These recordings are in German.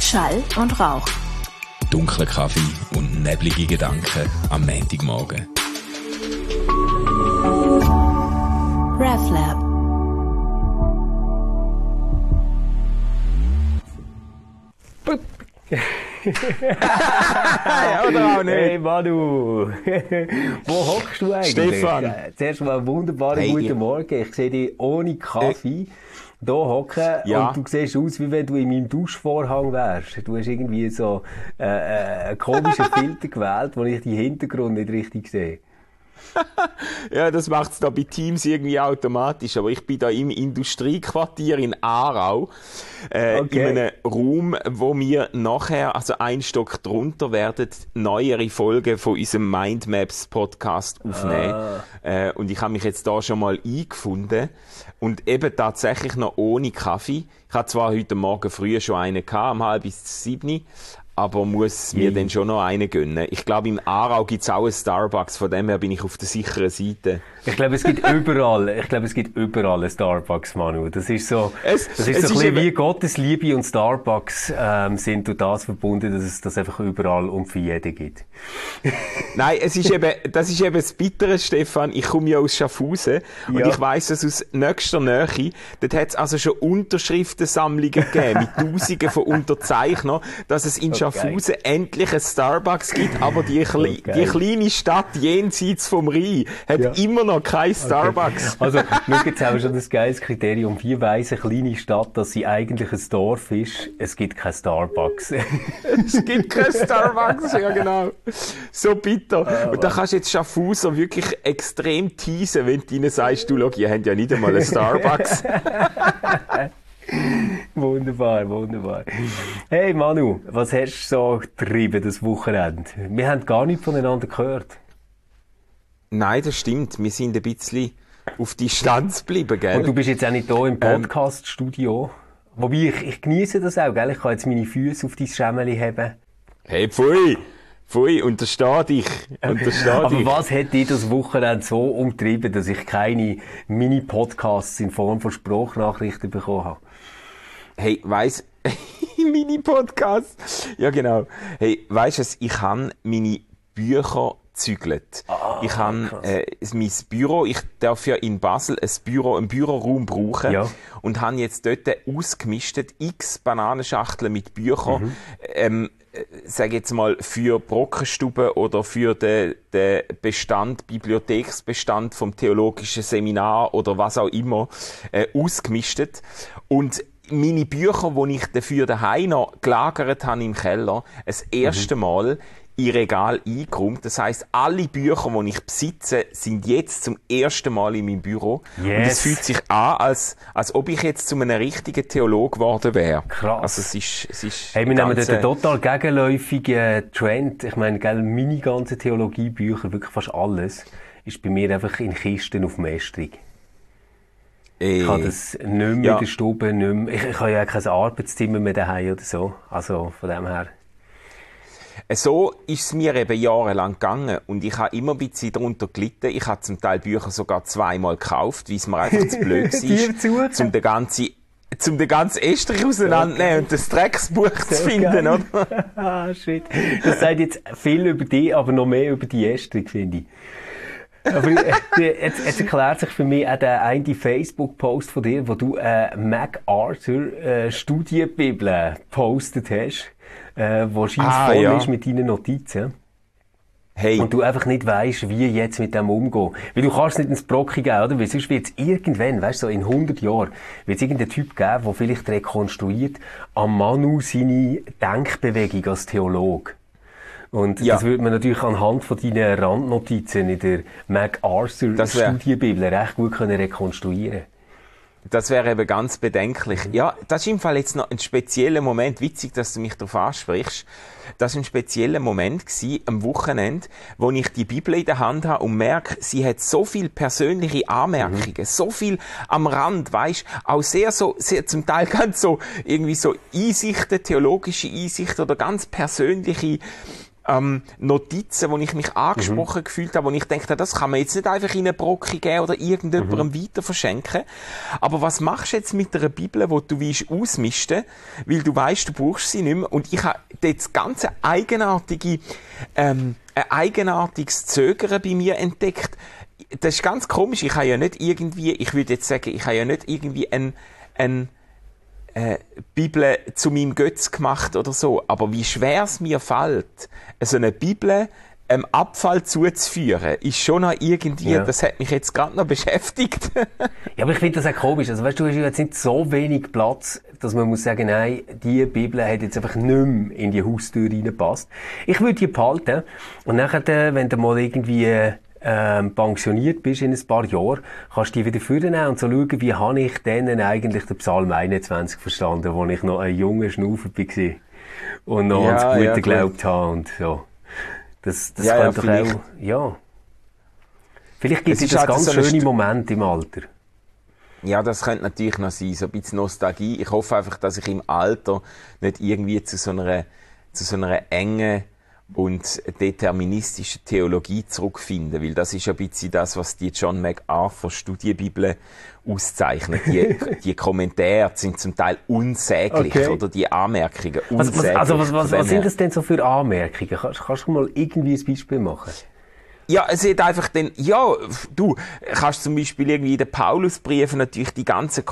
Schall und Rauch. Dunkler Kaffee und neblige Gedanken am Montagmorgen. RefLab. Ja, oder auch nicht? Hey Manu, wo hockst du eigentlich? Stefan. Zuerst mal einen wunderbaren guten Morgen. Ich sehe dich ohne Kaffee hier hocken und du siehst aus, wie wenn du in meinem Duschvorhang wärst. Du hast irgendwie so einen komischen Filter gewählt, wo ich den Hintergrund nicht richtig sehe. Ja, das macht es da bei Teams irgendwie automatisch. Aber ich bin da im Industriequartier in Aarau, in einem Raum, wo wir nachher, also einen Stock drunter, werden neuere Folgen von unserem Mindmaps Podcast aufnehmen. Und ich habe mich jetzt da schon mal eingefunden. Und eben tatsächlich noch ohne Kaffee. Ich hatte zwar heute Morgen früh schon einen gehabt, um 6:30, aber muss mir dann schon noch einen gönnen. Ich glaube, im Aarau gibt es auch einen Starbucks, von dem her bin ich auf der sicheren Seite. Ich glaube, es gibt überall einen Starbucks, Manu. Das ist so, so ein bisschen wie Gottes Liebe und Starbucks sind durch das verbunden, dass es das einfach überall und für jeden gibt. Nein, das ist eben das Bittere, Stefan. Ich komme ja aus Schaffhausen und ich weiss das aus nächster Nähe. Dort hat es also schon Unterschriftensammlungen gegeben mit Tausenden von Unterzeichnern, dass es in Schaffhausen endlich ein Starbucks gibt, aber die kleine Stadt jenseits vom Rhein hat immer noch kein Starbucks. Also, schau, jetzt haben wir schon das geiles Kriterium. Wie weiss eine kleine Stadt, dass sie eigentlich ein Dorf ist? Es gibt kein Starbucks. Es gibt kein Starbucks, ja genau. So bitter. Und da kannst du jetzt Schaffhauser wirklich extrem teasen, wenn du ihnen sagst, du, schau, ihr habt ja nicht einmal einen Starbucks. Wunderbar, wunderbar. Hey Manu, was hast du so getrieben das Wochenende? Wir haben gar nichts voneinander gehört. Nein, das stimmt. Wir sind ein bisschen auf Distanz geblieben, gell? Und du bist jetzt auch nicht hier im Podcast-Studio. Wobei, ich genieße das auch, gell? Ich kann jetzt meine Füße auf dein Schemmeli haben. Hey, pfui, untersteh dich. Aber was hat dich das Wochenende so umtrieben, dass ich keine Mini-Podcasts in Form von Sprachnachrichten bekommen habe? Hey, Mini-Podcasts? Ja, genau. Hey, weisst du, ich habe meine Bücher gezügelt. Ich habe mein Büro, ich darf ja in Basel einen Büroraum brauchen und habe jetzt dort ausgemistet x Bananenschachteln mit Büchern, sage jetzt mal, für Brockenstube oder für den Bibliotheksbestand vom theologischen Seminar oder was auch immer, ausgemistet. Und meine Bücher, die ich dafür daheim noch gelagert habe im Keller, das erste Mal in Regal eingeräumt. Das heisst, alle Bücher, die ich besitze, sind jetzt zum ersten Mal in meinem Büro. Yes. Und es fühlt sich an, als ob ich jetzt zu einem richtigen Theologe geworden wäre. Krass. Also es ist hey, wir nehmen dort einen total gegenläufigen Trend. Ich meine, meine ganzen Theologiebücher, wirklich fast alles, ist bei mir einfach in Kisten auf Mästerung. Ich kann das nicht mehr in der Stube, nicht mehr. Ich habe ja kein Arbeitszimmer mehr daheim oder so. Also von dem her. So ist es mir eben jahrelang gegangen und ich habe immer ein bisschen darunter gelitten. Ich habe zum Teil Bücher sogar zweimal gekauft, weil es mir einfach zu blöd war, um den ganzen Estrich auseinanderzunehmen und das Drecksbuch zu finden, oder? Shit. Das sagt jetzt viel über dich, aber noch mehr über die Estrich, finde ich. Aber jetzt erklärt sich für mich auch der eine Facebook-Post von dir, wo du MacArthur Studienbibel gepostet hast, wo scheinbar voll ist mit deinen Notizen. Hey. Und du einfach nicht weisst, wie jetzt mit dem umgehen. Weil du kannst nicht ins Brocken geben, oder? Weil sonst wird es irgendwann, weißt du, so in 100 Jahren, wird es irgendeinen Typ geben, der vielleicht rekonstruiert am Manu seine Denkbewegung als Theologe. Und das würde man natürlich anhand von deinen Randnotizen in der MacArthur Studienbibel recht gut rekonstruieren können. Das wäre eben ganz bedenklich. Ja, das ist im Fall jetzt noch ein spezieller Moment. Witzig, dass du mich darauf ansprichst. Das war ein spezieller Moment gewesen, am Wochenende, wo ich die Bibel in der Hand habe und merke, sie hat so viel persönliche Anmerkungen, so viel am Rand, weisst, auch sehr zum Teil ganz so, irgendwie so Einsichten, theologische Einsichten oder ganz persönliche Notizen, wo ich mich angesprochen gefühlt habe, wo ich dachte, das kann man jetzt nicht einfach in eine Brocke geben oder irgendjemandem weiter verschenken. Aber was machst du jetzt mit einer Bibel, die du willst ausmisten, weil du weißt, du brauchst sie nicht mehr? Und ich habe das ganze ein eigenartiges Zögern bei mir entdeckt. Das ist ganz komisch. Ich habe ja nicht irgendwie, ich würde jetzt sagen, ich habe ja nicht irgendwie ein Bibel zu meinem Götz gemacht oder so. Aber wie schwer es mir fällt, so eine Bibel Abfall zuzuführen, ist schon noch irgendwie, das hat mich jetzt gerade noch beschäftigt. Ja, aber ich finde das auch komisch. Also weißt du, hast jetzt nicht so wenig Platz, dass man muss sagen, nein, die Bibel hat jetzt einfach nicht mehr in die Haustür reingepasst. Ich würde die behalten und nachher, wenn du mal irgendwie pensioniert bist in ein paar Jahren, kannst du die wieder vornehmen und so schauen, wie habe ich denn eigentlich den Psalm 21 verstanden, wo ich noch ein junger Schnaufer war und noch ans Gute geglaubt habe und so. Das könnte doch auch, ja. Vielleicht gibt es das ganz so schöne Moment im Alter. Ja, das könnte natürlich noch sein, so ein bisschen Nostalgie. Ich hoffe einfach, dass ich im Alter nicht irgendwie zu so einer engen und deterministischen Theologie zurückfinden, weil das ist ein bisschen das, was die John MacArthur Studienbibel auszeichnet. Die Kommentare sind zum Teil unsäglich, oder die Anmerkungen unsäglich. Was sind das denn so für Anmerkungen? Kannst du mal irgendwie ein Beispiel machen? Ja, es hat einfach du kannst zum Beispiel irgendwie in den Paulusbriefen natürlich die ganzen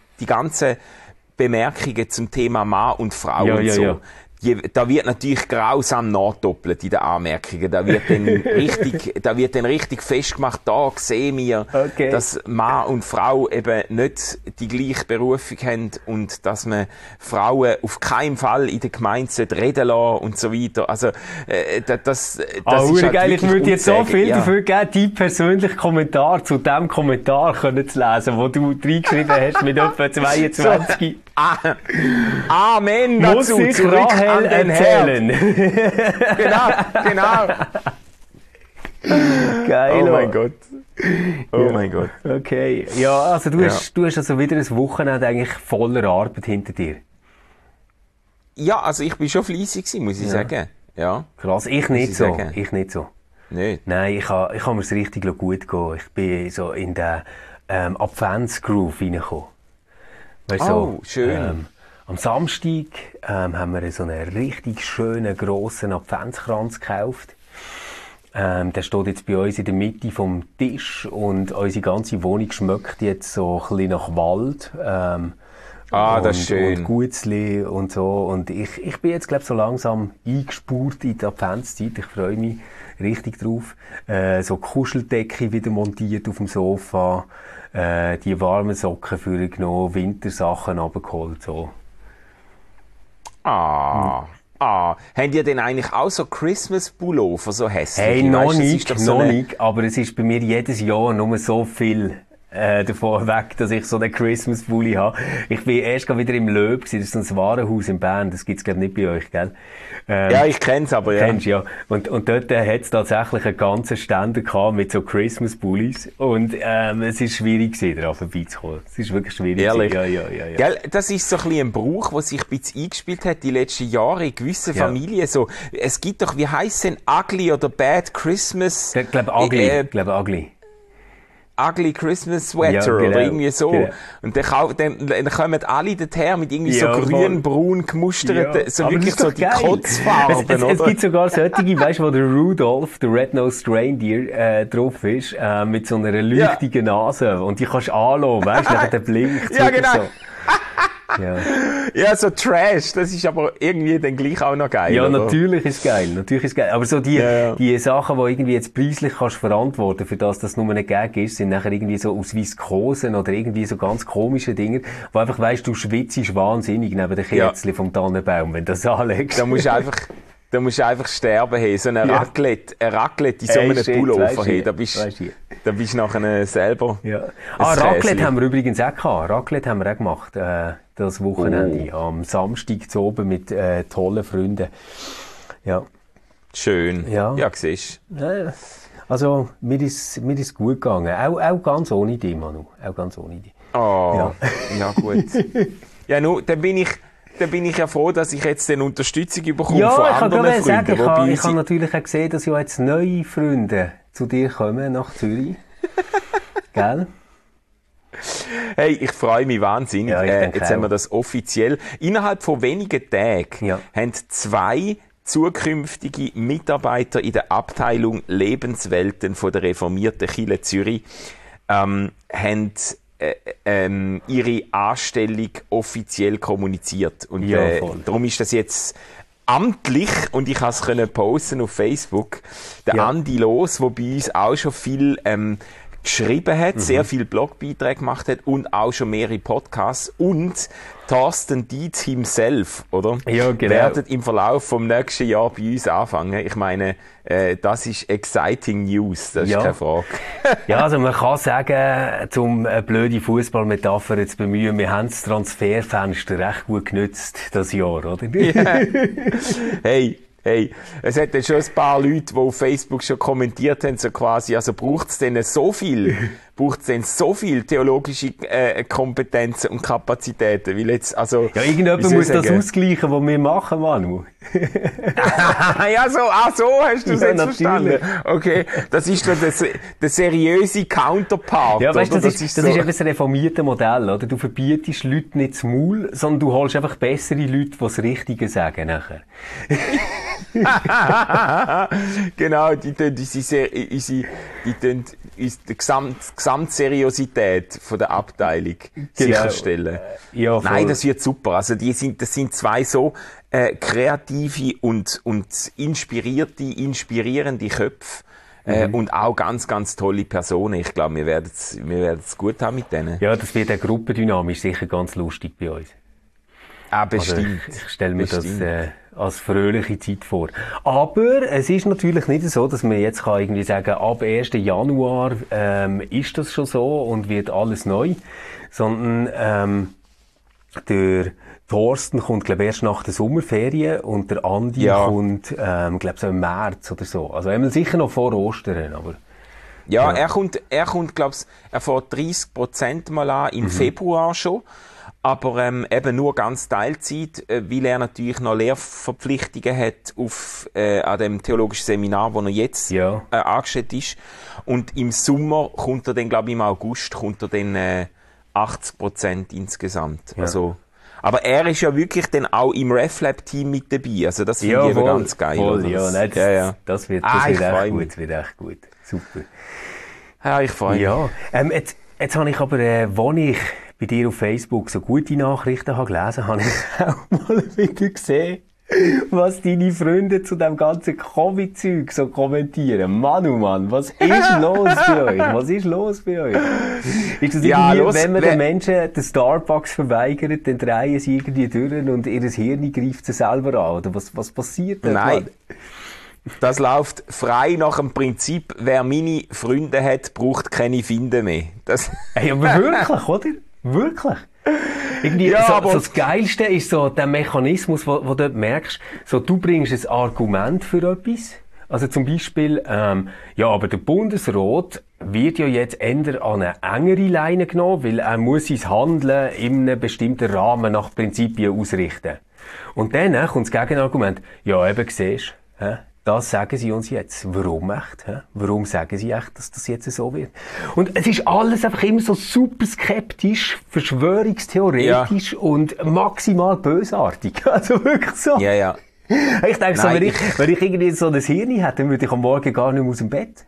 Bemerkungen zum Thema Mann und Frau und so. Ja. Da wird natürlich grausam nachdoppelt in den Anmerkungen. Da wird dann richtig festgemacht, da sehen wir, dass Mann und Frau eben nicht die gleiche Berufung haben und dass man Frauen auf keinen Fall in der Gemeinde reden lassen und so weiter. Also, das ist halt geil. Ich würde jetzt so viel dafür geben, deinen persönlichen Kommentar zu dem Kommentar können zu lesen, wo du reingeschrieben hast mit etwa 22. Amen dazu. Muss ich Rahel erzählen. Genau. Geil. Oh mein Gott. Mein Gott. Okay. Ja, also du hast also wieder ein Wochenende eigentlich voller Arbeit hinter dir. Ja, also ich bin schon fleissig gewesen, muss ich sagen. Ja. Krass. Ich nicht so. Nicht? Nein, ich habe mir's richtig gut gehen. Ich bin so in den Advents-Groove reingekommen. Weißt, schön. Am Samstag haben wir so einen richtig schönen, grossen Adventskranz gekauft. Der steht jetzt bei uns in der Mitte vom Tisch und unsere ganze Wohnung schmeckt jetzt so ein bisschen nach Wald. Das ist schön. Und Gutzli und so. Und ich bin jetzt, glaube ich, so langsam eingespurt in die Adventszeit. Ich freue mich richtig drauf. So Kuscheldecke wieder montiert auf dem Sofa. Die warmen Socken vorgenommen, Wintersachen runtergeholt, so. Habt ihr denn eigentlich auch so Christmas-Pullover, so hässlich? Hey, noch nicht, aber es ist bei mir jedes Jahr nur so viel davon weg, dass ich so einen Christmas-Pulli habe. Ich bin erst wieder im Löb gewesen, das ist so ein Warenhaus in Bern, das gibt's glaube nicht bei euch, gell? Ja, ich kenn's aber, ja. Kennst, ja. Und dort hat's tatsächlich einen ganzen Ständer gehabt mit so Christmas-Pullis und es ist schwierig gewesen, daran vorbeizukommen. Es ist wirklich schwierig. Ehrlich? Ja. Gell, das ist so ein bisschen ein Brauch, der sich ein bisschen eingespielt hat die letzten Jahre in gewissen Familien. So, es gibt doch, wie heisst denn, Ugly oder Bad Christmas? Ich glaube Ugly. Ugly Christmas Sweater oder irgendwie so. Genau. Und dann kommen alle dorthin mit irgendwie so grün-braun gemusterten, so aber wirklich so die Kotzfarben, es gibt sogar solche, weißt du, wo der Rudolph, der Red-Nosed Reindeer, drauf ist, mit so einer leuchtigen Nase. Und die kannst du anschauen, weißt du, der blinkt. Ja, genau. So. Ja, so Trash, das ist aber irgendwie dann gleich auch noch geil. Ja, oder? Natürlich ist geil. Aber so die Sachen, die irgendwie jetzt preislich kannst verantworten, für das nur ein Gag ist, sind nachher irgendwie so aus Viskosen oder irgendwie so ganz komische Dinge, wo einfach weisst, du schwitzt wahnsinnig neben den Kerzchen vom Tannenbaum, wenn du das anlegst. Da musst du einfach sterben, hey. So eine Raclette in so einem Pullover, hey. Da bist du nachher selber. Ja. Raclette haben wir übrigens auch gehabt. Raclette haben wir auch gemacht, das Wochenende. Am Samstag zu oben mit, tollen Freunden. Ja. Schön. Ja, siehst du. Ja. Also, mir ist gut gegangen. Auch ganz ohne dich, Manu. Auch ganz ohne dich. Ja gut. Ja, dann bin dann bin ich ja froh, dass ich jetzt eine Unterstützung bekomme Ja, von ich kann anderen gerade sagen, Freunden. ich habe natürlich auch gesehen, dass ja jetzt neue Freunde zu dir kommen, nach Zürich. Gell? Hey, ich freue mich wahnsinnig. Ja, ich denke jetzt haben wir auch. das offiziell. Innerhalb von wenigen Tagen haben 2 zukünftige Mitarbeiter in der Abteilung Lebenswelten von der reformierten Kirche Zürich haben ihre Anstellung offiziell kommuniziert. Und Ja, voll. darum ist das jetzt amtlich, und ich konnte es posten auf Facebook, der Ja. Andi Los, der bei uns auch schon viel geschrieben hat, sehr viel Blogbeiträge gemacht hat und auch schon mehrere Podcasts, und Thorsten Dietz himself, oder? Ja, genau. Werden im Verlauf vom nächsten Jahr bei uns anfangen. Ich meine, das ist exciting News, das ist keine Frage. Ja, also man kann sagen, um eine blöde Fußballmetapher zu bemühen, wir haben das Transferfenster recht gut genützt, das Jahr, oder? Hey, es hat dann schon ein paar Leute, die auf Facebook schon kommentiert haben, so quasi, also braucht es denn so viel theologische Kompetenzen und Kapazitäten, weil jetzt, also... Ja, irgendjemand muss das ausgleichen, was wir machen, Manu. Ja, so hast du es Ja, jetzt natürlich. verstanden. Okay, das ist doch der seriöse Counterpart. Ja, weißt du, oder? das ist eben das reformierte Modell, oder? Du verbietest Leute nicht das Maul, sondern du holst einfach bessere Leute, die das Richtige sagen nachher. Genau, die tun uns die Gesamtseriosität von der Abteilung sicherstellen. Ja, voll. Nein, das wird super. Also das sind 2 so kreative und inspirierende Köpfe. Und auch ganz, ganz tolle Personen. Ich glaube, wir werden es gut haben mit denen. Ja, das wird auch gruppendynamisch sicher ganz lustig bei uns. Ah, bestimmt. Also ich stelle mir das als fröhliche Zeit vor. Aber es ist natürlich nicht so, dass man jetzt kann irgendwie sagen, ab 1. Januar ist das schon so und wird alles neu. Sondern der Thorsten kommt, glaube ich, erst nach der Sommerferien und der Andi kommt, glaube ich, so im März oder so. Also einmal sicher noch vor Ostern, aber... Ja, er kommt, glaube ich, er fährt 30% mal an, im Februar schon. Aber eben nur ganz Teilzeit, weil er natürlich noch Lehrverpflichtungen hat an dem theologischen Seminar, wo er jetzt angestellt ist. Und im Sommer kommt er dann, glaube ich, im August kommt er dann 80% insgesamt. Ja. Also, aber er ist ja wirklich dann auch im RefLab-Team mit dabei. Also das finde ich eben ganz geil. Voll, das wird echt gut. Das wird echt gut. Super. Ja, ich freue mich. Ja, jetzt habe ich aber, als ich bei dir auf Facebook so gute Nachrichten habe gelesen, habe ich auch mal wieder gesehen, was deine Freunde zu dem ganzen Covid-Zeug so kommentieren. Mann, was ist los bei euch? Was ist los bei euch? Ist das irgendwie, wenn man den Menschen den Starbucks verweigert, dann drehen sie irgendwie durch und ihr Hirn greift sie selber an? Oder was passiert da? Nein. Das läuft frei nach dem Prinzip, wer meine Freunde hat, braucht keine Finde mehr. Hey, aber wirklich, oder? Wirklich. Irgendwie, so das Geilste ist so der Mechanismus, wo du dort merkst, so, du bringst ein Argument für etwas. Also zum Beispiel, aber der Bundesrat wird ja jetzt eher an eine engere Leine genommen, weil er muss sein Handeln in einem bestimmten Rahmen nach Prinzipien ausrichten. Und dann kommt das Gegenargument, ja eben, siehst du, das sagen sie uns jetzt. Warum echt? Warum sagen sie echt, dass das jetzt so wird? Und es ist alles einfach immer so super skeptisch, verschwörungstheoretisch und maximal bösartig. Also wirklich so. Ja, ja. Ich denke so, wenn ich irgendwie so ein Hirn hätte, dann würde ich am Morgen gar nicht mehr aus dem Bett.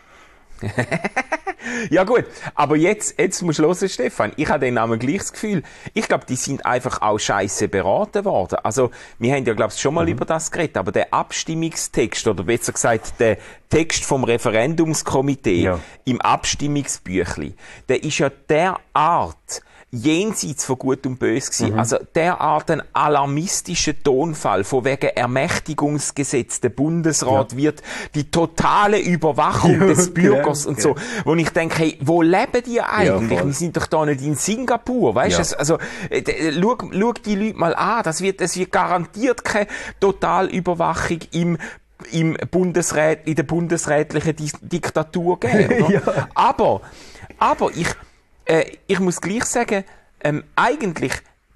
Ja gut, aber jetzt musst du hören, Stefan. Ich habe dann auch gleich das Gefühl, ich glaube, die sind einfach auch scheisse beraten worden. Also, wir haben ja, glaube ich, schon mal über das geredet, aber der Abstimmungstext, oder besser gesagt, der Text vom Referendumskomitee im Abstimmungsbüchli, der ist ja derart jenseits von Gut und Böse gewesen. Also derart ein alarmistischer Tonfall von wegen Ermächtigungsgesetz. Der Bundesrat wird die totale Überwachung des Bürgers und so. Wo ich denke, hey, wo leben die eigentlich? Wir sind doch da nicht in Singapur, weißt du? Also, schau die Leute mal an. Es wird garantiert keine Totalüberwachung in der bundesrätlichen Diktatur geben, oder? Aber ich muss gleich sagen, eigentlich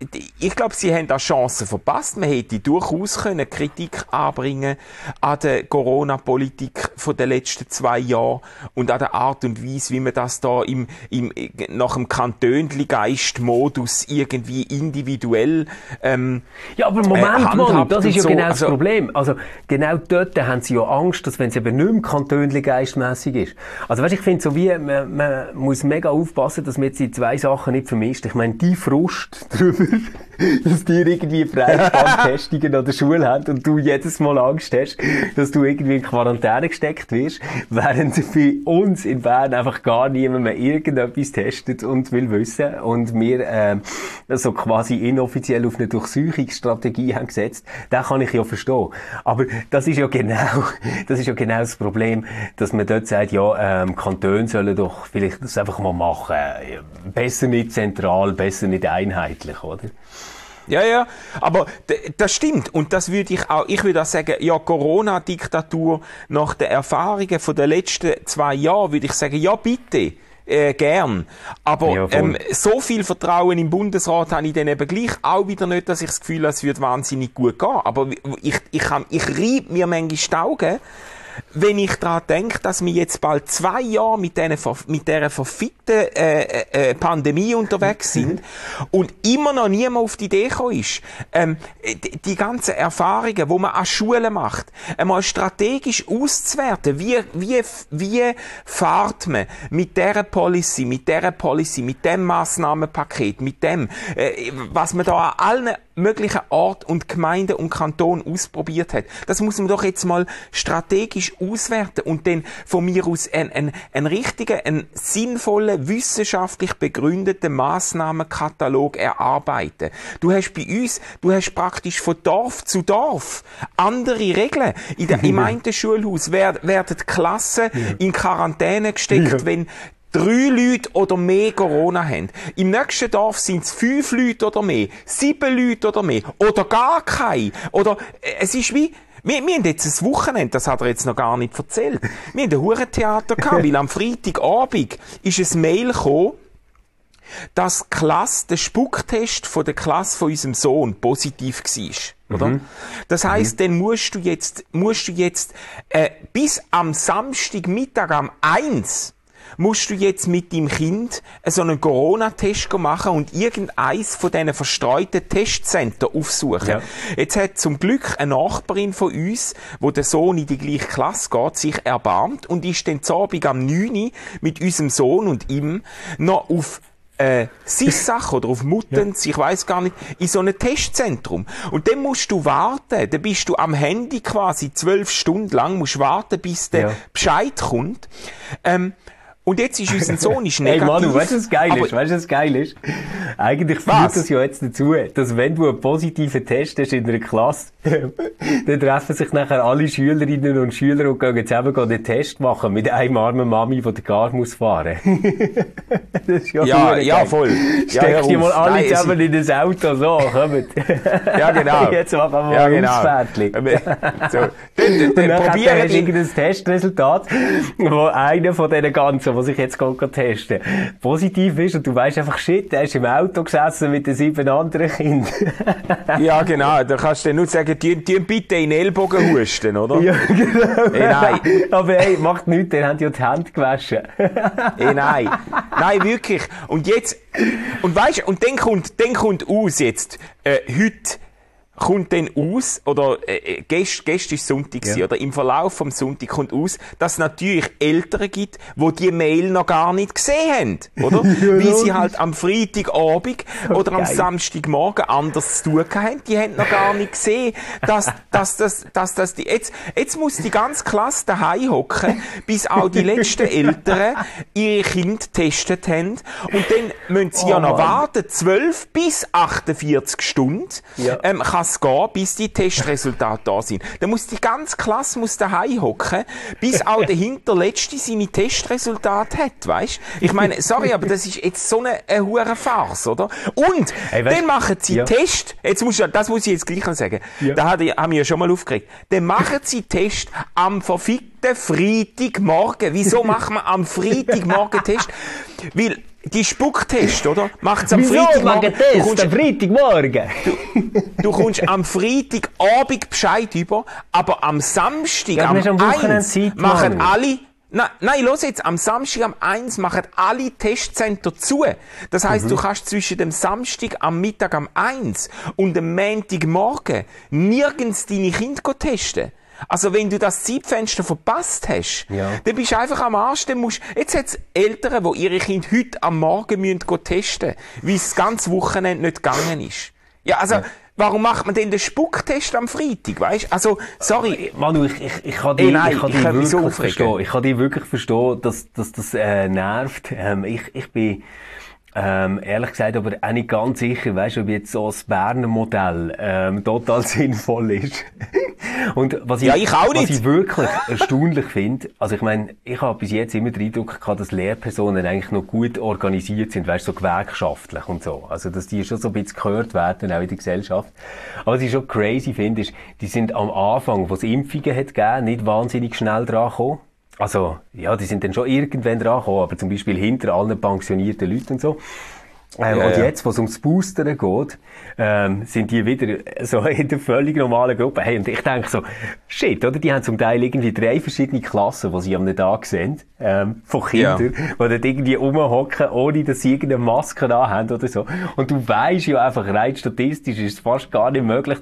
ich glaube, sie haben da Chancen verpasst. Man hätte durchaus können Kritik anbringen an der Corona-Politik von den letzten 2 Jahren und an der Art und Weise, wie man das da nach dem Kantönli-Geist-Modus irgendwie individuell ja, aber Moment mal, das ist ja so. genau das Problem. Also genau dort haben sie ja Angst, dass wenn es eben nicht mehr Kantönli-geistmässig ist. Also weißt, ich finde so wie, man muss mega aufpassen, dass man jetzt die 2 Sachen nicht vermischt. Ich meine, die Frust darüber, dass die irgendwie Freitagtestungen an der Schule haben und du jedes Mal Angst hast, dass du irgendwie in Quarantäne gesteckt wirst, während bei uns in Bern einfach gar niemand mehr irgendetwas testet und will wissen und wir so quasi inoffiziell auf eine Durchsuchungsstrategie haben gesetzt, das kann ich ja verstehen. Aber das ist ja genau das Problem, dass man dort sagt, ja, Kantone sollen doch vielleicht das einfach mal machen. Besser nicht zentral, besser nicht einheitlich, oder? Ja, aber das stimmt. Und das würde ich würde auch sagen, ja, Corona-Diktatur nach den Erfahrungen von den letzten 2 Jahren, würde ich sagen, ja, bitte. Gern. Aber ja, so viel Vertrauen im Bundesrat habe ich dann eben gleich auch wieder nicht, dass ich das Gefühl habe, es wird wahnsinnig gut gehen. Aber ich reibe mir manchmal die Augen, wenn ich daran denke, dass wir jetzt bald 2 Jahre mit dieser verfickten Pandemie unterwegs sind und immer noch niemand auf die Idee gekommen ist, die ganzen Erfahrungen, die man an Schulen macht, einmal strategisch auszuwerten, wie fährt man mit dieser Policy, mit dem Massnahmenpaket, mit dem, was man da an allen möglichen Orten und Gemeinden und Kantonen ausprobiert hat. Das muss man doch jetzt mal strategisch auswerten und dann von mir aus einen richtigen, einen sinnvollen, wissenschaftlich begründeten Massnahmenkatalog erarbeiten. Du hast praktisch von Dorf zu Dorf andere Regeln. Im einen Schulhaus werden die Klassen in Quarantäne gesteckt, wenn 3 Leute oder mehr Corona haben. Im nächsten Dorf sind es 5 Leute oder mehr, 7 Leute oder mehr, oder gar keine. Oder, es ist wie, wir haben jetzt ein Wochenende, das hat er jetzt noch gar nicht erzählt. Wir haben ein Hurentheater gehabt, weil am Freitagabend ist ein Mail gekommen, dass der Spucktest von der Klasse von unserem Sohn positiv war. Oder? Das heisst, dann musst du jetzt bis am Samstagmittag am 1 musst du jetzt mit deinem Kind so einen Corona-Test machen und irgendeins von diesen verstreuten Testcenter aufsuchen. Ja. Jetzt hat zum Glück eine Nachbarin von uns, wo der Sohn in die gleiche Klasse geht, sich erbarmt und ist dann zu Abend am 9 mit unserem Sohn und ihm noch auf Sissach oder auf Muttens, ich weiss gar nicht, in so einem Testzentrum. Und dann musst du warten, dann bist du am Handy quasi 12 Stunden lang, musst warten, bis der Bescheid kommt. Und jetzt ist unser Sohn negativ. Hey Manu, weißt du, was geil ist? Eigentlich führt das ja jetzt dazu, dass wenn du einen positiven Test hast in einer Klasse, dann treffen sich nachher alle Schülerinnen und Schüler und gehen zusammen den Test machen mit einem armen Mami, die den Gar muss fahren. Das ist ja, voll. Steckst die mal alle zusammen in das Auto, so, kommt. Ja, genau. Jetzt machen wir mal ein Ausfährtchen. So. Und dann probieren wir irgendein Testresultat, wo einer von diesen ganzen, was ich jetzt testen positiv ist und du weisst einfach, shit, der ist im Auto gesessen mit den 7 anderen Kindern. Ja, genau. Da kannst du dann nur sagen, die bitte in den Ellbogen husten, oder? Ja, genau. Nein. Aber hey, macht nichts, der hat ja die Hände gewaschen. Nein. Nein, wirklich. Und jetzt, und weisst, und dann kommt aus jetzt, heute, kommt dann aus, oder gestern ist Sonntag, oder im Verlauf vom Sonntag kommt aus, dass es natürlich Eltern gibt, die die Mail noch gar nicht gesehen haben, oder? Weil sie halt am Freitagabend oder am Samstagmorgen anders zu tun haben. Die haben noch gar nicht gesehen, dass jetzt muss die ganze Klasse daheim hocken, bis auch die letzten Eltern ihre Kinder getestet haben. Und dann müssen sie ja noch warten, 12 bis 48 Stunden, kann es gehen, bis die Testresultate da sind. Dann muss die ganze Klasse daheim hocken, bis auch der Hinterletzte seine Testresultate hat, weisst? Ich meine, sorry, aber das ist jetzt so eine hure Farce, oder? Und dann machen sie Test, das muss ich jetzt gleich noch sagen, da haben wir ja schon mal aufgeregt, dann machen sie Test am verfickten Freitagmorgen. Wieso machen wir am Freitagmorgen Test? Weil die Spucktest, oder? Macht's am Wieso Freitagmorgen. Test am Freitagmorgen? Du kommst am Freitagabend Bescheid über, aber am Samstag Ja, am du hast am Wochenende 1 Zeit, machen Mann. alle... Nein, los jetzt, am Samstag am 1 machen alle Testcenter zu. Das heisst, du kannst zwischen dem Samstag am Mittag am 1 und dem Montagmorgen nirgends deine Kinder testen. Also wenn du das Zeitfenster verpasst hast, dann bist du einfach am Arsch. Dann jetzt hat es Eltern, die ihre Kinder heute am Morgen müssen testen, weil es das ganze Wochenende nicht gegangen ist. Ja, also... Ja. Warum macht man denn den Spucktest am Freitag, weißt? Also, sorry. Manu, ich kann dich wirklich verstehen. Ich kann dich wirklich verstehen, dass das nervt. Ich bin ehrlich gesagt aber auch nicht ganz sicher, weißt, ob jetzt so das Berner Modell total sinnvoll ist. Und was ich wirklich erstaunlich finde, also ich meine, ich habe bis jetzt immer den Eindruck gehabt, dass Lehrpersonen eigentlich noch gut organisiert sind, weißt, so gewerkschaftlich und so. Also, dass die schon so ein bisschen gehört werden, auch in der Gesellschaft. Aber was ich schon crazy finde, ist, die sind am Anfang, wo es Impfungen hat gegeben, nicht wahnsinnig schnell dran gekommen. Also, ja, die sind dann schon irgendwann dran gekommen, aber zum Beispiel hinter allen pensionierten Leuten und so. Und jetzt, wo es ums Boostern geht, sind die wieder so in der völlig normalen Gruppe. Hey, und ich denke so, shit, oder? Die haben zum Teil irgendwie 3 verschiedene Klassen, die sie am Tag sehen, von Kindern, die dort irgendwie rumhocken, ohne dass sie irgendeine Maske anhaben oder so. Und du weisst ja einfach, rein statistisch ist es fast gar nicht möglich,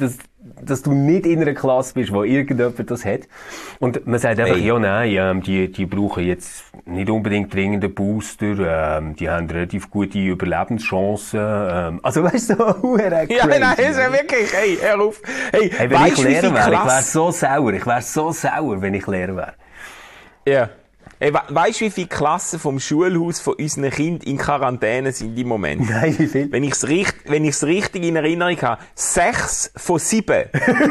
dass du nicht in einer Klasse bist, wo irgendjemand das hat. Und man sagt einfach, ja, nein, die brauchen jetzt nicht unbedingt dringend einen Booster, die haben relativ gute Überlebenschancen, also weißt du, crazy. Ja, nein, ist ja wirklich, hey, hör auf. Hey, wenn ich Lehrer wäre, ich wäre so sauer, wenn ich Lehrer wäre. Ja. Hey, weißt du, wie viele Klassen vom Schulhaus von unseren Kindern in Quarantäne sind im Moment? Nein, wie viel? Wenn ich's richtig in Erinnerung habe, 6 von 7.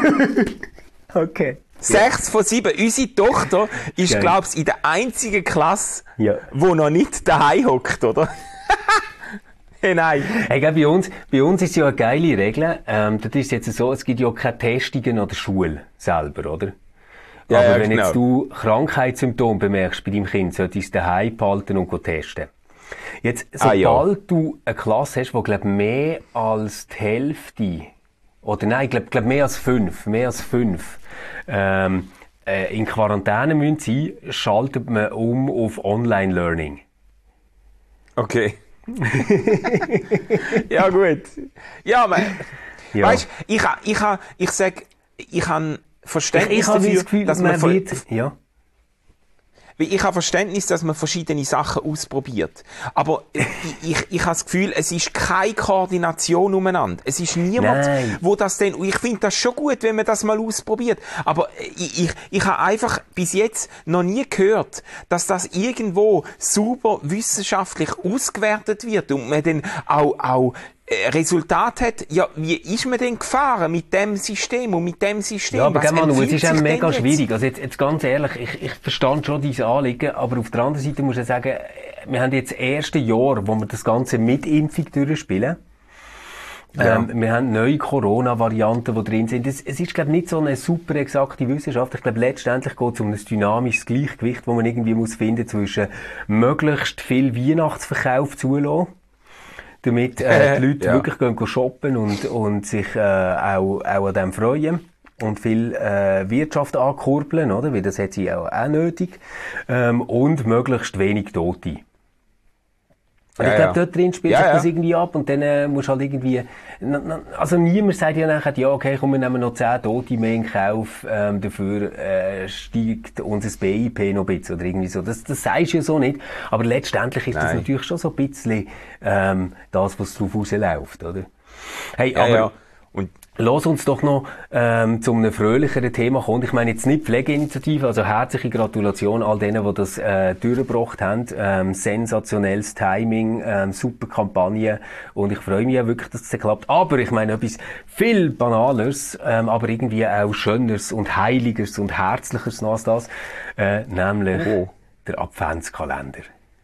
Okay. 6 von 7. Unsere Tochter ist, glaube ich, in der einzigen Klasse, wo noch nicht daheim hockt, oder? Hey, nein. Hey, bei uns ist ja eine geile Regel. Das ist jetzt so, es gibt ja keine Testungen an der Schule selber, oder? Ja, aber wenn jetzt du Krankheitssymptome bemerkst bei deinem Kind, solltest du es daheim behalten und testen. Jetzt, sobald du eine Klasse hast, die, glaub, mehr als die Hälfte, oder nein, glaub, mehr als 5, in Quarantäne müssen sein, schaltet man um auf Online-Learning. Okay. Ja, gut. Ja, aber, weißt, ich sag, ich habe Verständnis dafür, dass man ich habe Verständnis, dass man verschiedene Sachen ausprobiert. Aber ich habe das Gefühl, es ist keine Koordination umeinander. Es ist niemand, wo das denn, ich finde das schon gut, wenn man das mal ausprobiert. Aber ich habe einfach bis jetzt noch nie gehört, dass das irgendwo super wissenschaftlich ausgewertet wird und man dann auch Resultat hat, ja, wie ist man denn gefahren mit dem System und mit dem System? Ja, aber Manu, es ist ja mega schwierig. Also jetzt ganz ehrlich, ich verstand schon diese Anliegen, aber auf der anderen Seite muss ich sagen, wir haben jetzt das erste Jahr, wo wir das Ganze mit Impfung durchspielen. Ja. Wir haben neue Corona-Varianten, die drin sind. Es ist, glaube ich, nicht so eine super exakte Wissenschaft. Ich glaube, letztendlich geht es um ein dynamisches Gleichgewicht, das man irgendwie muss finden zwischen möglichst viel Weihnachtsverkauf zulassen, damit die Leute wirklich gehen shoppen und sich auch an dem freuen und viel Wirtschaft ankurbeln, oder? Weil das hat sie auch nötig. Und möglichst wenig Tote. Und ich glaube, dort drin spielt sich das irgendwie ab und dann musst halt irgendwie, also niemand sagt ja nachher, ja, okay, komm, wir nehmen noch 10 Tote mehr in Kauf, dafür steigt unser BIP noch ein bisschen oder irgendwie so. Das sagst du ja so nicht, aber letztendlich ist das natürlich schon so ein bisschen das, was drauf rausläuft, oder? Hey, aber und lass uns doch noch zu einem fröhlicheren Thema kommen. Ich meine jetzt nicht Pflegeinitiative, also herzliche Gratulation all denen, die das durchgebracht haben. Sensationelles Timing, super Kampagne und ich freue mich ja wirklich, dass das klappt. Aber ich meine etwas viel Banaleres, aber irgendwie auch Schöneres und Heiligeres und Herzlicheres als das, nämlich der Adventskalender.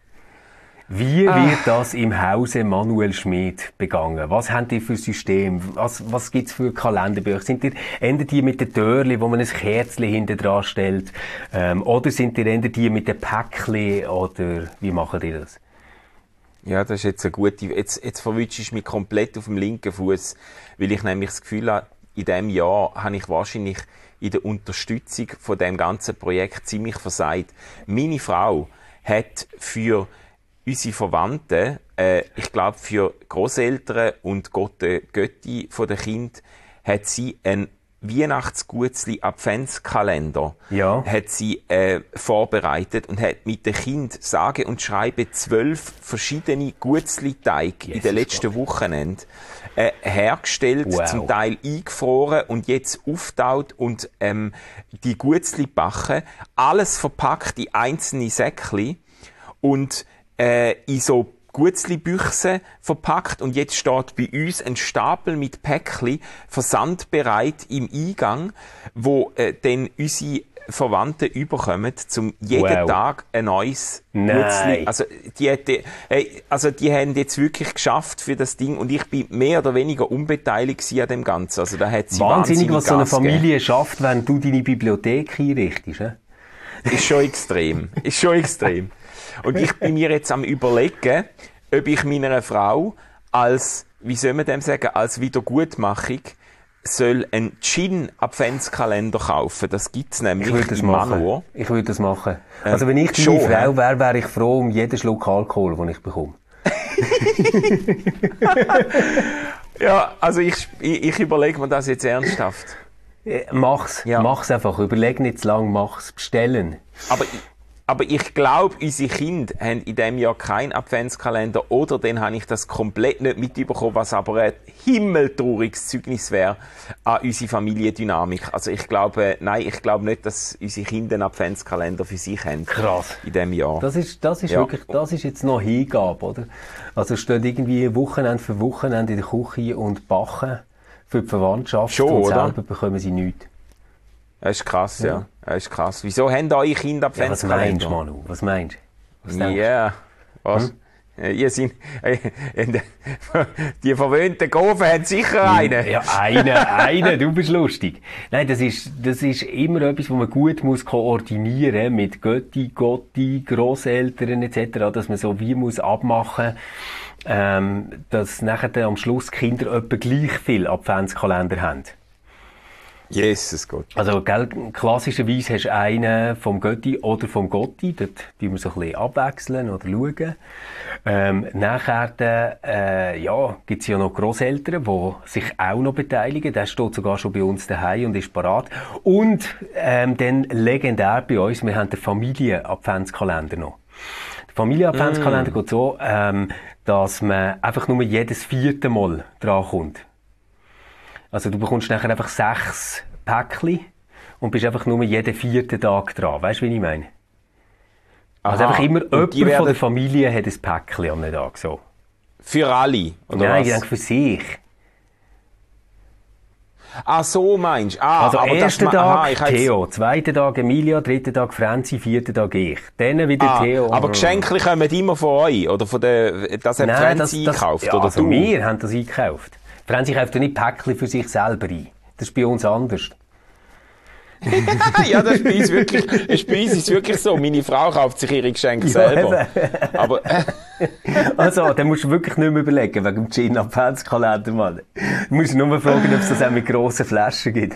Wie wird das im Hause Manuel Schmid begangen? Was habt ihr für System? Was gibt's für Kalenderbücher? Sind ihr eher die mit den Türli, wo man ein Kerzchen hinten dran stellt? Oder sind ihr eher die mit den Päckchen? Oder wie macht ihr das? Ja, das ist jetzt eine gute, jetzt verwutschst du mich komplett auf dem linken Fuß, weil ich nämlich das Gefühl habe, in diesem Jahr habe ich wahrscheinlich in der Unterstützung von dem ganzen Projekt ziemlich versagt. Meine Frau hat für unsere Verwandten, ich glaube für Grosseltern und Götti von den Kind, hat sie einen Weihnachtsgutzli Adventskalender hat sie vorbereitet und hat mit den Kind sage und schreibe 12 verschiedene Gutzli-Teige in den letzten Wochenenden hergestellt, wow. zum Teil eingefroren und jetzt auftaut und die Gutzli backen, alles verpackt in einzelne Säckli und in so Gutzli-Büchse verpackt und jetzt steht bei uns ein Stapel mit Päckli versandbereit im Eingang, wo dann unsere Verwandten überkommen, zum jeden Tag ein neues Gutzli. Also die haben jetzt wirklich geschafft für das Ding und ich bin mehr oder weniger unbeteiligt an dem Ganzen. Also da hat sie wahnsinnig, was so eine Gas Familie gegeben. schafft, wenn du deine Bibliothek einrichtest. Ist schon extrem. Ist schon extrem. Und ich bin mir jetzt am Überlegen, ob ich meiner Frau als, wie soll man dem sagen, als Wiedergutmachung soll einen Gin-Adventskalender kaufen. Das gibt's nämlich im Manor. Ich würde das machen. Also wenn ich deine Frau wäre, wäre ich froh um jeden Schluck Alkohol, den ich bekomme. Ja, also ich überlege mir das jetzt ernsthaft. Mach's. Ja. Mach's einfach. Überleg nicht zu lang, mach's. Bestellen. Aber ich glaube, unsere Kinder haben in diesem Jahr keinen Adventskalender oder dann habe ich das komplett nicht mitbekommen, was aber ein himmeltrauriges Zeugnis wäre an unsere Familiendynamik. Also ich glaube nicht, dass unsere Kinder einen Adventskalender für sich haben. Krass. In diesem Jahr. Das ist wirklich, das ist jetzt noch Hingabe, oder? Also steht irgendwie Wochenende für Wochenende in der Küche und backen für die Verwandtschaft schon, und oder? selber bekommen sie nichts. Das ist krass, ja. Das ist krass. Wieso haben eure Kinder Adventskalender? Ja, was meinst du, Manu? Was meinst du? Ja, was? Ihr sind, die verwöhnten Gofen haben sicher einen. Ja, einen, du bist lustig. Nein, das ist immer etwas, was man gut muss koordinieren mit Götti, Grosseltern etc., dass man so wie muss abmachen, dass nachher dann am Schluss Kinder etwa gleich viel Adventskalender haben. Jesus Gott. Also, klassischerweise hast du einen vom Götti oder vom Gotti. Dort tun wir so ein bisschen abwechseln oder schauen. Nachher, gibt's ja noch Grosseltern, die sich auch noch beteiligen. Der steht sogar schon bei uns daheim und ist parat. Und, dann legendär bei uns, wir haben den Familien-Adventskalender noch. Der Familien-Adventskalender geht so, dass man einfach nur jedes 4. Mal drankommt. Also du bekommst nachher einfach 6 Päckchen und bist einfach nur jeden 4. Tag dran. Weißt du, wie ich meine? Also einfach immer jemand von der Familie hat ein Päckchen am Tag. So. Für alle? Oder nein, was? ich denke für sich. Ah, so meinst du? Also erster Tag Theo, zweiter Tag Emilia, dritter Tag Franzi, vierter Tag ich. Dann wieder Theo. Aber Geschenke kommen immer von euch? Oder von der, das hat Franzi eingekauft? Ja, oder also du? wir haben das eingekauft. Franzi kauft ja nicht Päckchen für sich selber ein. Das ist bei uns anders. Ja, das ist bei uns wirklich so. Meine Frau kauft sich ihre Geschenke selber. Aber also, dann musst du wirklich nicht mehr überlegen, wegen dem Gin-Adventskalender, Mann. Du musst nur fragen, ob es das auch mit grossen Flaschen gibt.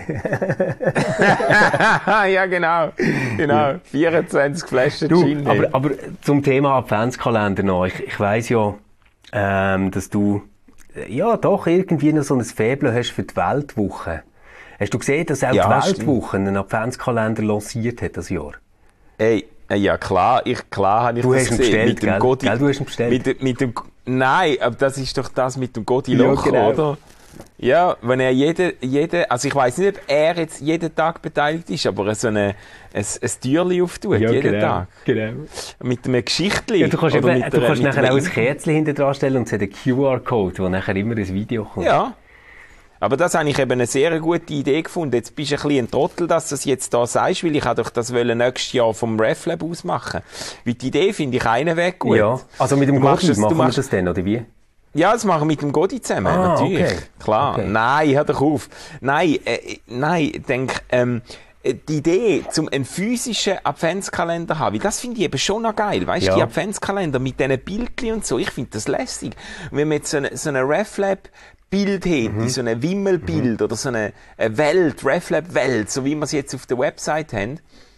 Ja, genau. 24 Flaschen Gin. Aber zum Thema Adventskalender noch. Ich weiss ja, dass du ja doch irgendwie noch so ein Faible hast für die Weltwoche. Hast du gesehen, dass auch die Weltwoche einen Adventskalender lanciert hat das Jahr? Ey, ja klar habe ich du das gesehen. Mit dem Gotti. Du hast ihn bestellt. Nein, aber das ist doch das mit dem Gotti Locher, genau. Oder? Ja, wenn er also ich weiss nicht, ob er jetzt jeden Tag beteiligt ist, aber so ein Türchen auftut, jeden Tag. Genau. Mit einem Geschichtli. Ja, du kannst nachher auch ein Kerzchen hinter dran stellen und es hat einen QR-Code, wo nachher immer ein Video kommt. Ja. Aber das habe ich eben eine sehr gute Idee gefunden. Jetzt bist du ein bisschen ein Trottel, dass du es jetzt da sagst, weil ich doch das nächstes Jahr vom RefLab aus machen. Weil die Idee finde ich einen Weg gut. Ja, also mit dem Gotti machen wir das dann, oder wie? Ja, das machen wir mit dem Gotti zusammen, natürlich. Okay. Klar. Okay. Nein, hör doch auf. Nein, denk, die Idee, zum einen physischen Adventskalender haben, weil das finde ich eben schon noch geil, weißt du, die Adventskalender mit diesen Bildchen und so, ich finde das lässig. Und wenn man jetzt so eine RefLab-Bild hätte, so ein Wimmelbild oder so eine Welt, RefLab-Welt, so wie wir sie jetzt auf der Website haben,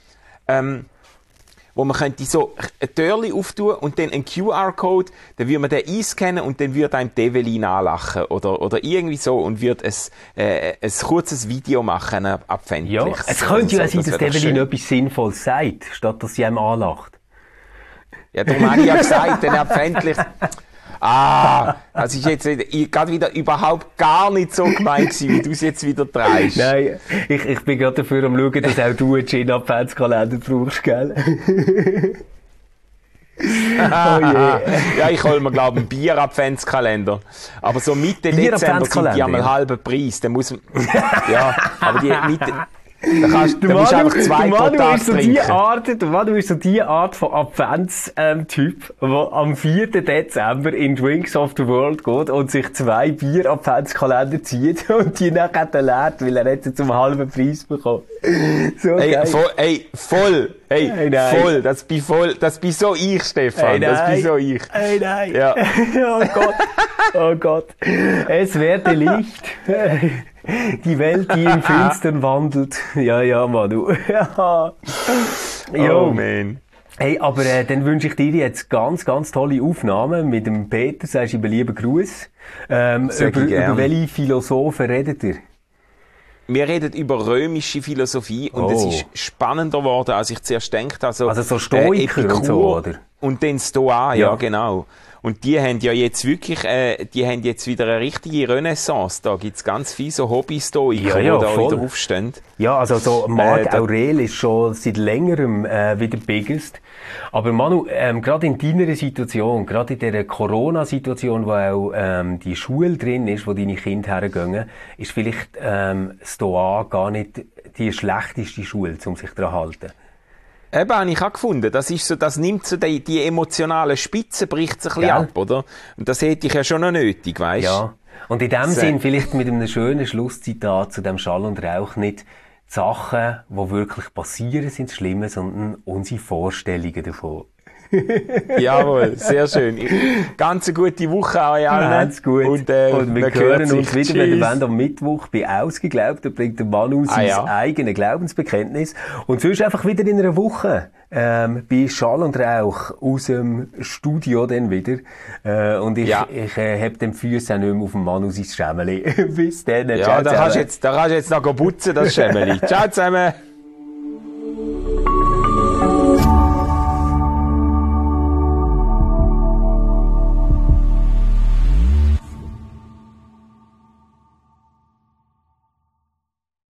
wo man könnte so ein Türchen auftun und dann einen QR-Code, dann würde man den einscannen und dann würde einem Develin anlachen oder irgendwie so und würde ein kurzes Video machen, abfändlich. Ja, es könnte ja sein, dass Develin etwas Sinnvolles sagt, statt dass sie einem anlacht. Ja, darum habe ich ja gesagt, dann abfändlich. Das ist jetzt gerade wieder überhaupt gar nicht so gemeint gewesen, wie du es jetzt wieder treibst. Nein, ich bin gerade dafür am schauen, dass auch du einen Gin-Adventskalender brauchst, gell? Oh je. Ja, ich hole mir, glaube ich, einen Bier-Adventskalender. Aber so Mitte Dezember sind die einmal halben Preis. Dann muss man, ja, aber die Mitte, da musst du einfach 2 pro Tag trinken. Du bist so die Art von Advents-Typ, der am 4. Dezember in Drinks of the World geht und sich 2 Bier-Adventskalender zieht und die nachher dann leert, weil er jetzt zum halben Preis bekommt. So Voll. Voll. Das bin so ich, Stefan. Das bin so ich. Nein. Ja. Oh Gott. Es werde Licht. Die Welt, die im Finstern wandelt. Ja, Manu. Oh, man. Hey, aber dann wünsche ich dir jetzt ganz, ganz tolle Aufnahmen mit dem Peter. Sagst du ihm lieben Gruß. Über welche Philosophen redet ihr? Wir reden über römische Philosophie und es ist spannender geworden, als ich zuerst gedacht habe. Also so Stoiker und so, oder? Und dann Stoa, ja, genau. Und die haben ja jetzt wirklich, wieder eine richtige Renaissance. Da gibt's ganz viele so Hobby-Stoiker, die da wieder aufstehen. Ja, also so Marc Aurel ist schon seit längerem wieder biggest. Aber Manu, gerade in deiner Situation, gerade in dieser Corona-Situation, wo auch die Schule drin ist, wo deine Kinder hergehen, ist vielleicht Stoa gar nicht die schlechteste Schule, um sich daran zu halten. Eben, habe ich auch gefunden. Das ist so, das nimmt so die emotionale Spitze, bricht sich ein bisschen ab, oder? Und das hätte ich ja schon noch nötig, weißt du? Ja. Und in dem Sinn vielleicht mit einem schönen Schlusszitat zu dem Schall und Rauch nicht die Sachen, die wirklich passieren, sind das Schlimme, sondern unsere Vorstellungen davon. Jawohl, sehr schön. Ganz eine gute Woche auch allen. Ganz gut. Und wir hören uns wieder, wenn ihr wollt, am Mittwoch bei Ausgeglaubt. Da bringt der Manu sein eigenes Glaubensbekenntnis. Und sonst einfach wieder in einer Woche bei Schall und Rauch aus dem Studio dann wieder. Und ich heb den Füße auch nicht mehr auf dem Manu sein Schemmeli. Bis dann. Ja, da kannst du jetzt noch putzen, das Schemmeli. Ciao zusammen.